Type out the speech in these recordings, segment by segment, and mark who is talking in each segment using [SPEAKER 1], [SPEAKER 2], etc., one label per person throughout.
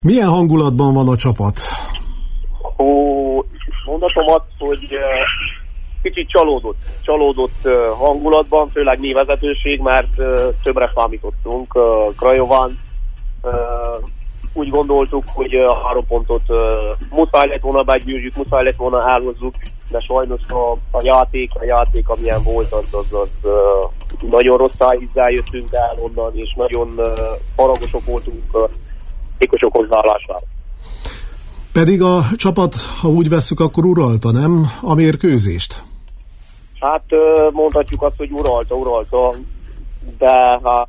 [SPEAKER 1] Milyen hangulatban van a csapat?
[SPEAKER 2] Mondhatom azt, hogy kicsit csalódott hangulatban, főleg mi vezetőség, mert többre számítottunk. Craiován úgy gondoltuk, hogy a 3 pontot muszáj lett volna begyőzzük, muszáj lett volna elhozzuk, de sajnos a játék, amilyen volt, az nagyon rossz ízzel jöttünk el onnan, és nagyon haragosok voltunk játékosok hozzáállására.
[SPEAKER 1] Pedig a csapat, ha úgy vesszük, akkor uralta, nem a mérkőzést?
[SPEAKER 2] Hát mondhatjuk azt, hogy uralta, de hát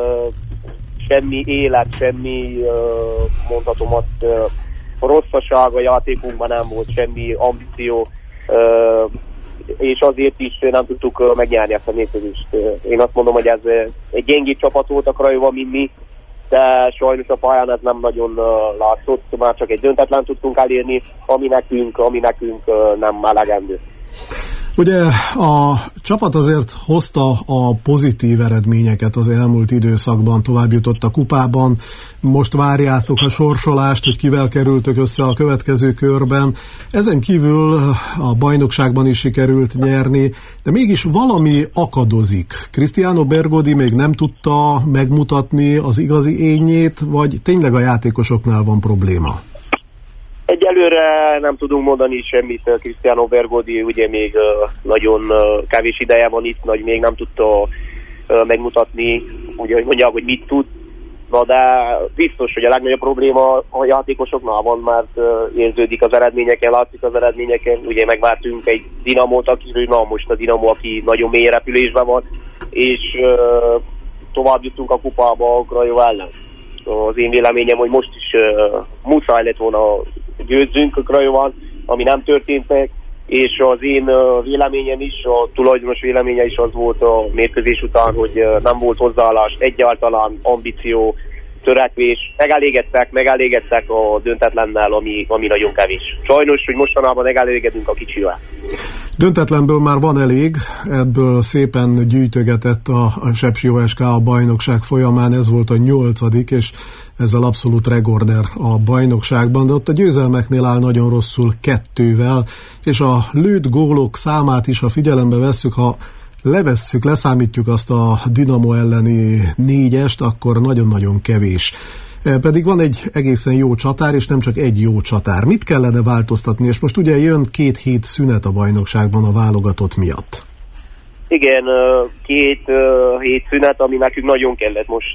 [SPEAKER 2] semmi élet, semmi mondhatom azt, rosszaság a játékunkban nem volt, semmi ambíció, és azért is nem tudtuk megnyerni ezt a mérkőzést. Én azt mondom, hogy ez egy gyengébb csapat volt a Craiova, mint mi, de sajnos a pályán ez nem nagyon látszott, már csak egy döntetlen tudtunk elérni, ami nekünk nem elegendő.
[SPEAKER 1] Ugye a csapat azért hozta a pozitív eredményeket az elmúlt időszakban, tovább jutott a kupában, most várjátok a sorsolást, hogy kivel kerültök össze a következő körben. Ezen kívül a bajnokságban is sikerült nyerni, de mégis valami akadozik. Cristiano Bergodi még nem tudta megmutatni az igazi énjét, vagy tényleg a játékosoknál van probléma?
[SPEAKER 2] Egyelőre nem tudunk mondani semmit. Cristiano Bergodi ugye még nagyon kevés ideje van itt, még nem tudta megmutatni, ugye, hogy mondják, hogy mit tud. Na de biztos, hogy a legnagyobb probléma a játékosoknál van, mert érződik az eredményeken, látszik az eredményeken. Ugye megvártunk egy Dinamót, akiről most a Dinamo, aki nagyon mély repülésben van, és tovább jutunk a kupába a Craiova ellen. Az én véleményem, hogy most is muszáj lett volna győzzünk a Craiován, ami nem történt meg, és az én véleményem is, a tulajdonos véleménye is az volt a mérkőzés után, hogy nem volt hozzáállás, egyáltalán ambíció, törekvés, megelégedtek a döntetlennel, ami nagyon kevés. Sajnos, hogy mostanában megelégedünk a kicsivel.
[SPEAKER 1] Döntetlenből már van elég, ebből szépen gyűjtögetett a Sepsi OSK a bajnokság folyamán, ez volt a 8. és ezzel abszolút rekorder a bajnokságban, de ott a győzelmeknél áll nagyon rosszul 2-vel, és a lőtt gólok számát is, ha figyelembe vesszük, ha leszámítjuk azt a Dinamo elleni 4-est, akkor nagyon-nagyon kevés. Pedig van egy egészen jó csatár, és nem csak egy jó csatár. Mit kellene változtatni? És most ugye jön 2 hét szünet a bajnokságban a válogatott miatt.
[SPEAKER 2] Igen, 2 hét szünet, ami nekünk nagyon kellett. Most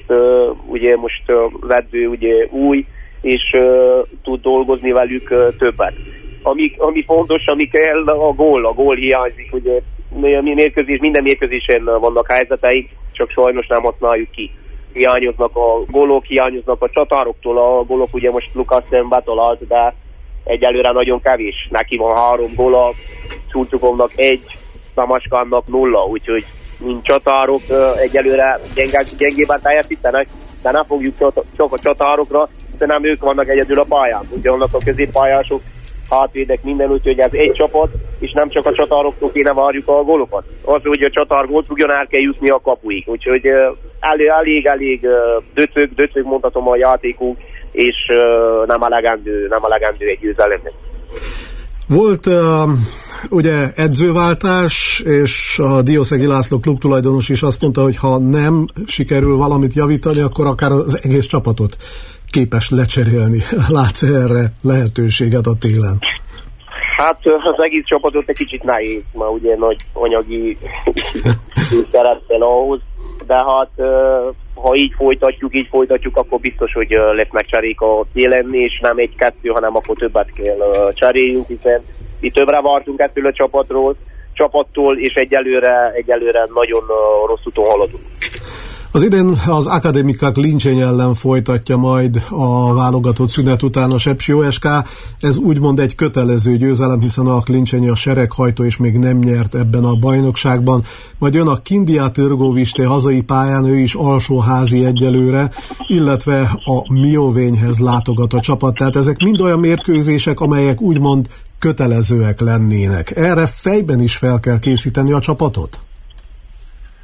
[SPEAKER 2] az edző ugye új, és tud dolgozni velük többet. Ami fontos, ami kell, a gól hiányzik. Ugye minden mérkőzésen vannak helyzeteik, csak sajnos nem használjuk ki. Hiányoznak a gólok, hiányoznak a csatároktól, a gólok ugye most Lukasen betalált, de egyelőre nagyon kevés. Neki van 3 góla, Csurcsukovnak 1, Szamaszkánnak 0, úgyhogy mint csatárok egyelőre gyengében teljesítenek, de nem fogjuk csak a csatárokra, hiszen nem ők vannak egyedül a pályán. Ugye vannak a középpályások, hátvédek, minden, úgyhogy ez egy csapat, és nem csak a csatároktól kéne várjuk a gólokat. Az, hogy a csatár gólt rúgjon, el kell jutni a kapuig. Úgyhogy elég döcög mondhatom a játékunk, és nem elegendő egy győzelemnek.
[SPEAKER 1] Volt ugye edzőváltás, és a Diószegi László klubtulajdonos is azt mondta, hogy ha nem sikerül valamit javítani, akkor akár az egész csapatot képes lecserélni. Látsz erre lehetőséget a télen?
[SPEAKER 2] Hát az egész csapatot egy kicsit nehéz, már ugye nagy anyagi szeretnél ahhoz, de hát ha így folytatjuk, akkor biztos, hogy lesznek cserék a télen, és nem 1-2, hanem akkor többet kell cseréljünk, hiszen mi többre vártunk ettől a csapattól, és egyelőre nagyon rossz úton haladunk.
[SPEAKER 1] Az idén az Akademikák Lincsény ellen folytatja majd a válogatott szünet után a Sepsi OSK. Ez úgymond egy kötelező győzelem, hiszen a Lincsényi a sereghajtó és még nem nyert ebben a bajnokságban. Majd jön a Kindia Târgoviște hazai pályán, ő is alsóházi egyelőre, illetve a Miovényhez látogat a csapat. Tehát ezek mind olyan mérkőzések, amelyek úgymond kötelezőek lennének. Erre fejben is fel kell készíteni a csapatot?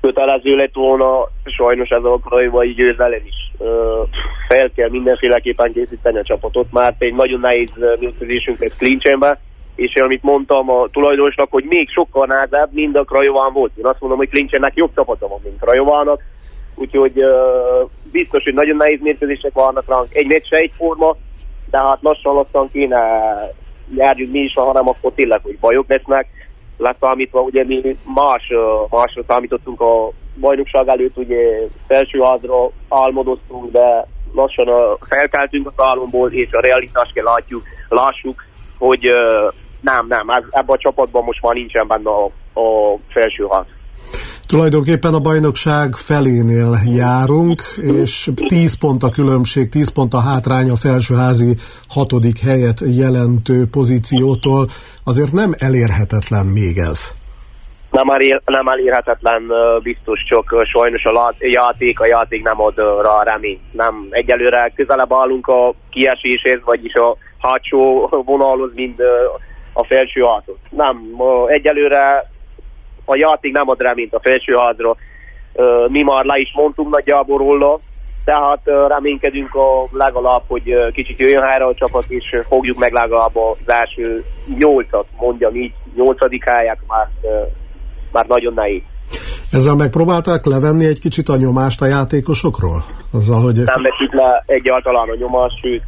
[SPEAKER 2] kötelező lett volna, sajnos ez a krajovai győzelem is. Fel kell mindenféleképpen készíteni a csapatot, mert egy nagyon nehéz mérkőzésünk lesz Klincsenben, és amit mondtam a tulajdonosnak, hogy még sokkal nehezebb, mint a Krajován volt. Én azt mondom, hogy Klincsennek jobb csapata van, mint Krajovának, úgyhogy biztos, hogy nagyon nehéz mérkőzések vannak ránk. Egy meccs se egyforma, de hát lassan kéne járjunk mi is, hanem akkor tényleg, hogy bajok lesznek. Leszámítva, ugye mi másra számítottunk a bajnokság előtt, ugye felsőházra álmodoztunk, de lassan felkeltünk az álomból, és a realitást kell lássuk, hogy nem, ebben a csapatban most már nincsen benne a felsőház.
[SPEAKER 1] Tulajdonképpen a bajnokság felénél járunk, és 10 pont a különbség, 10 pont a hátrány a felsőházi 6. helyet jelentő pozíciótól. Azért nem elérhetetlen még ez.
[SPEAKER 2] Nem elérhetetlen, biztos, csak sajnos a játék nem ad rá reményt. Nem, egyelőre közelebb állunk a kieséshez, vagyis a hátsó vonalhoz, mint a felsőházhoz. Nem, egyelőre a játék nem ad reményt a felsőházra. Mi már le is mondtunk nagyjából róla, tehát reménykedünk legalább, hogy kicsit jöjjön helyre a csapat, és fogjuk meg legalább az első 8-at, mondjam így, 8. helyet, már nagyon nehéz.
[SPEAKER 1] Ezzel megpróbálták levenni egy kicsit a nyomást a játékosokról? Azzal, hogy... Nem
[SPEAKER 2] veszik le egyáltalán a nyomást, sőt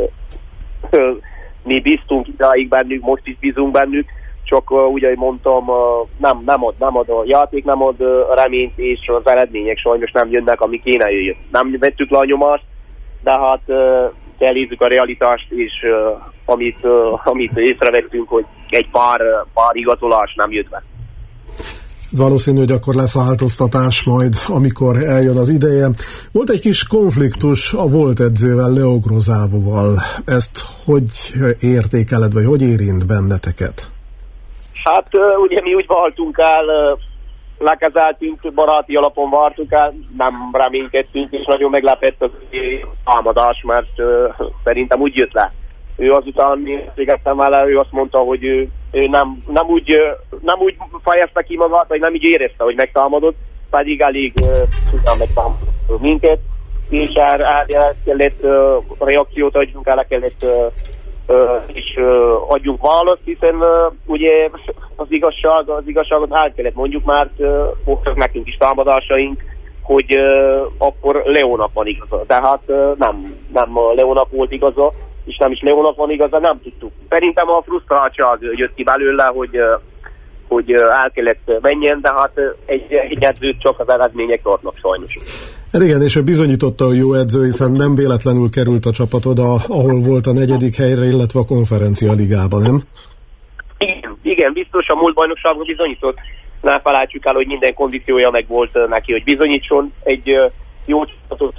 [SPEAKER 2] mi bíztunk idáig bennük, most is bízunk bennük, csak úgy, ahogy mondtam, nem ad a játék, nem ad reményt, és az eredmények sajnos nem jönnek, ami kéne jöjjön. Nem vettük le a nyomást, de hát elnézzük a realitást, és amit észrevettünk, hogy egy pár igazolás nem jött be.
[SPEAKER 1] Valószínű, hogy akkor lesz változtatás majd, amikor eljön az ideje. Volt egy kis konfliktus a volt edzővel, Leo Grozávóval. Ezt hogy értékeled, vagy hogy érint benneteket?
[SPEAKER 2] Hát ugye mi úgy váltunk el, lekezeltünk, baráti alapon vártuk el, nem reménykedtünk, és nagyon meglepett az támadás, mert szerintem úgy jött le. Ő azután beszélgettem vele, ő azt mondta, hogy ő nem úgy fejezte ki magát, vagy nem így érezte, hogy megtámadott, pedig elég megtámadott minket, és erre kellett reakciót adjunk, erre kellett és adjunk választ, hiszen ugye az igazságot el kellett mondjuk, mert voltak nekünk is támadásaink, hogy akkor Leónak van igaza. Tehát nem Leónak volt igaza, és nem is Leónak van igaza, nem tudtuk. Szerintem a frusztráltság jött ki belőle, hogy el kellett menjen, de hát egy edzőt csak az eredmények tartnak sajnos.
[SPEAKER 1] Igen, és ő bizonyította, hogy jó edző, hiszen nem véletlenül került a csapat oda, ahol volt a 4. helyre, illetve a konferencia ligában, nem?
[SPEAKER 2] Igen, biztos a múlt bajnokságban bizonyított. Ne felejtsük el, hogy minden kondíciója meg volt neki, hogy bizonyítson. Egy jó csapatot,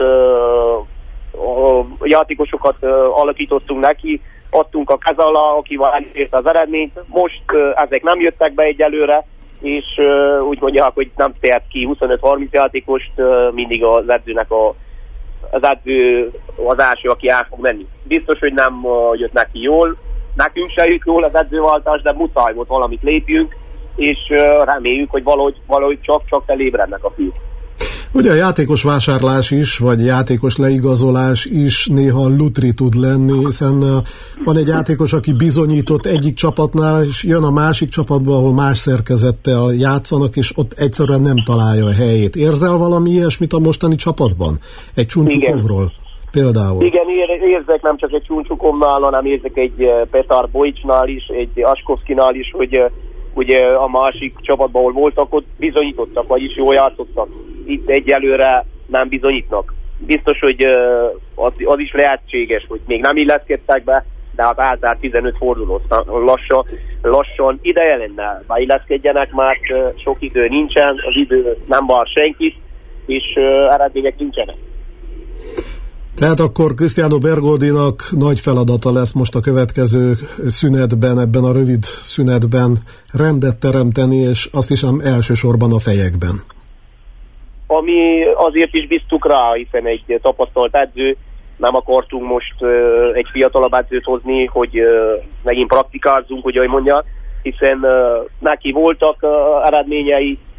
[SPEAKER 2] játékosokat alakítottunk neki, adtunk a keze alá, akivel elérte az eredményt. Most ezek nem jöttek be egyelőre, és úgy mondják, hogy nem tért ki 25-30 játékost, mindig az edzőnek az edző az első, aki el fog menni. Biztos, hogy nem jött neki jól, nekünk se jött jól az edzőváltás, de muszáj volt valamit lépjünk, és reméljük, hogy valahogy csak felébrednek a fiúk.
[SPEAKER 1] Ugye a játékos vásárlás is, vagy játékos leigazolás is néha lutri tud lenni, hiszen van egy játékos, aki bizonyított egyik csapatnál, és jön a másik csapatba, ahol más szerkezettel játszanak, és ott egyszerűen nem találja a helyét. Érzel valami ilyesmit a mostani csapatban? Egy Csuncsukovról például? Igen,
[SPEAKER 2] érzek nem csak egy Csuncsukovnál, hanem érzek egy Petar Bojicsnál is, egy Askovszkinál is, hogy ugye a másik csapatban, ahol voltak, ott bizonyítottak, vagyis jól játszottak. Itt egyelőre nem bizonyítnak. Biztos, hogy az is lehetséges, hogy még nem illeszkedtek be, de hát általában 15 forduló lassan ideje lenne, beilleszkedjenek, mert sok idő nincsen, az idő nem vár senkit, és eredmények nincsenek.
[SPEAKER 1] Tehát akkor Cristiano Bergodinak nagy feladata lesz most a következő szünetben, ebben a rövid szünetben rendet teremteni, és azt hiszem elsősorban a fejekben. Ami
[SPEAKER 2] azért is bíztuk rá, hiszen egy tapasztalt edző, nem akartunk most egy fiatalabb edzőt hozni, hogy megint praktikázzunk, hogy ahogy mondja, hiszen neki voltak eredményei,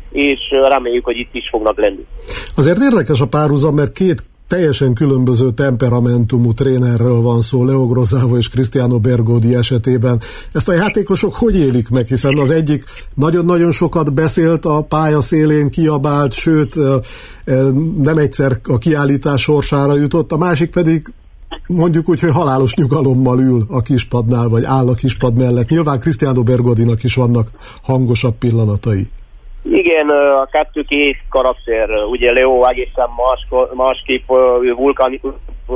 [SPEAKER 2] és reméljük, hogy itt is fognak lenni.
[SPEAKER 1] Azért érdekes a párhuzam, mert két teljesen különböző temperamentumú trénerről van szó, Leo Grozzavo és Cristiano Bergodi esetében. Ezt a játékosok hogy élik meg, hiszen az egyik nagyon-nagyon sokat beszélt a pálya szélén, kiabált, sőt nem egyszer a kiállítás sorsára jutott, a másik pedig mondjuk úgy, hogy halálos nyugalommal ül a kispadnál, vagy áll a kispad mellett. Nyilván Cristiano Bergodinak is vannak hangosabb pillanatai.
[SPEAKER 2] Igen, a kettő két karakter, ugye Leo egészen másképp vulkanikus,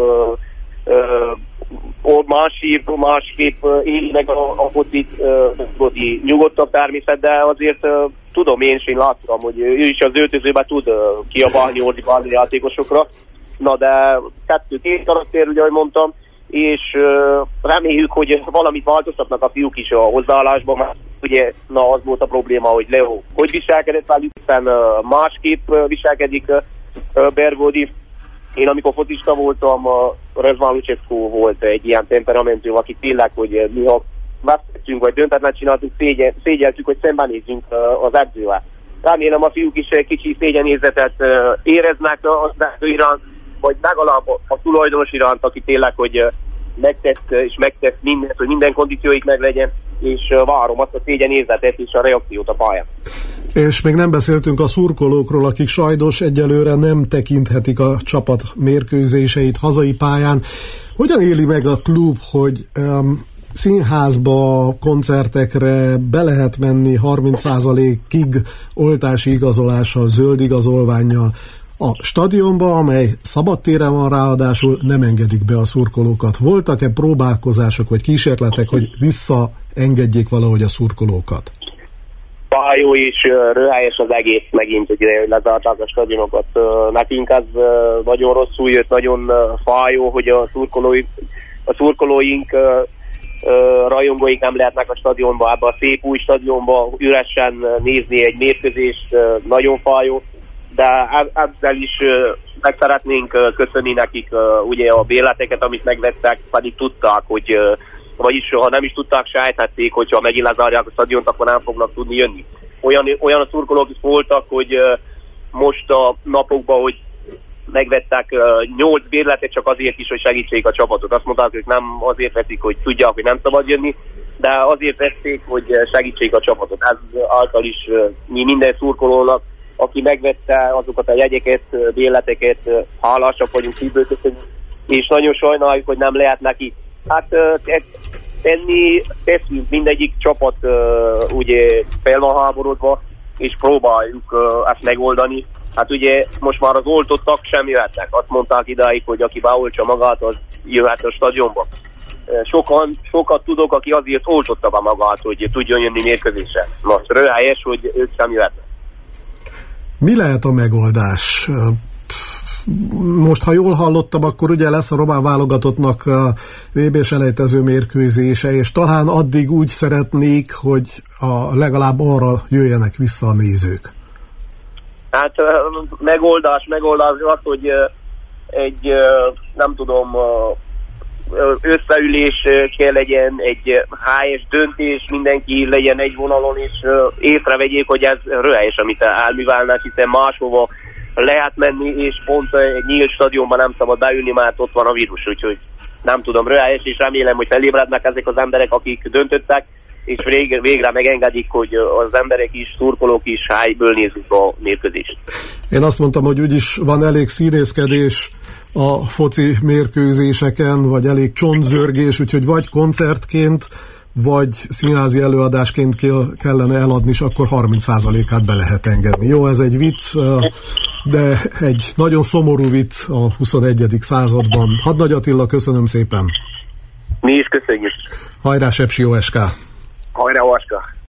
[SPEAKER 2] másképp éli meg a focit, nyugodtabb természet, de azért tudom én láttam, hogy ő is az öltözőben tud kiabálni, ordibálni játékosokra. Na de kettő két karakter, ugye ahogy mondtam, és reméljük, hogy valamit változtatnak a fiúk is a hozzáállásban, mert ugye az volt a probléma, hogy Leo hogy viselkedett velük, hiszen másképp viselkedik Bergodi. Én amikor focista voltam, Răzvan Lucescu volt egy ilyen temperamentum, aki tényleg, hogy mi ha vesztettünk, vagy döntetlen csináltunk, szégyeltük, hogy szembenézzünk az edzővel. Remélem a fiúk is egy kicsi szégyenérzetet éreznek az edző iránt, vagy legalább a tulajdonos iránt, aki tényleg, hogy megtesz mindent, hogy minden kondícióik meg legyen, és várom azt a szégyenérzetet és a reakciót a pályán.
[SPEAKER 1] És még nem beszéltünk a szurkolókról, akik sajnos egyelőre nem tekinthetik a csapat mérkőzéseit hazai pályán. Hogyan éli meg a klub, hogy színházba, koncertekre be lehet menni 30%-ig oltási igazolással, zöld igazolvánnyal? A stadionba, amely szabadtéren van, ráadásul nem engedik be a szurkolókat. Voltak-e próbálkozások vagy kísérletek, hogy visszaengedjék valahogy a szurkolókat?
[SPEAKER 2] Fájó és röhelyes az egész megint, hogy lezárták a stadionokat. Nekünk ez nagyon rosszul jött, nagyon fájó, hogy a szurkolóink, rajongóink nem lehetnek a stadionba, ebbe a szép új stadionba üresen nézni egy mérkőzést, nagyon fájó. De ezzel is meg szeretnénk köszönni nekik ugye a bérleteket, amit megvettek, pedig tudták, hogy vagyis ha nem is tudták, sejthették, hogyha megint lezárják a stadiont, akkor nem fognak tudni jönni. Olyan szurkolók is voltak, hogy most a napokban, hogy megvettek 8 bérletet csak azért is, hogy segítsék a csapatot. Azt mondták, hogy nem azért veszik, hogy tudják, hogy nem szabad jönni, de azért vették, hogy segítsék a csapatot. Ez által is mi minden szurkolónak, aki megvette azokat a jegyeket, bérleteket, hálásak vagyunk, szívből köszönjük, és nagyon sajnáljuk, hogy nem lehet neki. Hát teszünk, mindegyik csapat ugye fel van háborodva, és próbáljuk ezt megoldani. Hát ugye most már az oltottak sem jöhetnek. Azt mondták idáig, hogy aki beoltsa magát, az jöhet a stadionba. Sokat tudok, aki azért oltotta be magát, hogy tudjon jönni mérkőzésre. Most röhelyes, hogy ők sem jöhetnek.
[SPEAKER 1] Mi lehet a megoldás? Most, ha jól hallottam, akkor ugye lesz a román válogatottnak a VB-s elejtező mérkőzése, és talán addig úgy szeretnék, hogy legalább arra jöjjenek vissza a nézők.
[SPEAKER 2] Hát megoldás az, hogy egy, nem tudom, összeülés kell legyen, egy helyes döntés, mindenki legyen egy vonalon, és észrevegyék, hogy ez röhelyes, amit elművelnek, hiszen máshova lehet menni, és pont egy nyílt stadionban nem szabad beülni, mert ott van a vírus, úgyhogy nem tudom, röhelyes, és remélem, hogy felébrednek ezek az emberek, akik döntöttek, és végre megengedik, hogy az emberek is, szurkolók is helyből nézzük a mérkőzést.
[SPEAKER 1] Én azt mondtam, hogy úgyis van elég színészkedés a foci mérkőzéseken, vagy elég csontzörgés, úgyhogy vagy koncertként, vagy színházi előadásként kellene eladni, és akkor 30%-át be lehet engedni. Jó, ez egy vicc, de egy nagyon szomorú vicc a 21. században. Hadnagy Attila, köszönöm szépen!
[SPEAKER 2] Mi is köszönjük!
[SPEAKER 1] Hajrá, Sepsi OSK!
[SPEAKER 2] Hajrá, OSK!